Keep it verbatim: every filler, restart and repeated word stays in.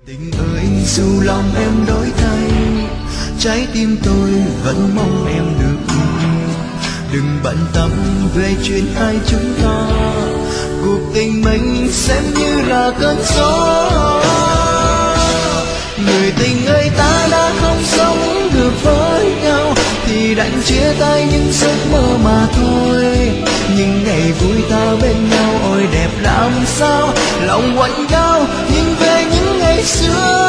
Tình ơi dù lòng em đổi thay, trái tim tôi vẫn mong em được yêu. Đừng bận tâm về chuyện hai chúng ta, cuộc tình mình xem như là cơn gió. Người tình ơi, ta đã không sống được với nhau thì đành chia tay những giấc mơ mà thôi. Những ngày vui ta bên nhau ôi đẹp làm sao, lòng quặn đau nhìn về những ngày xưa.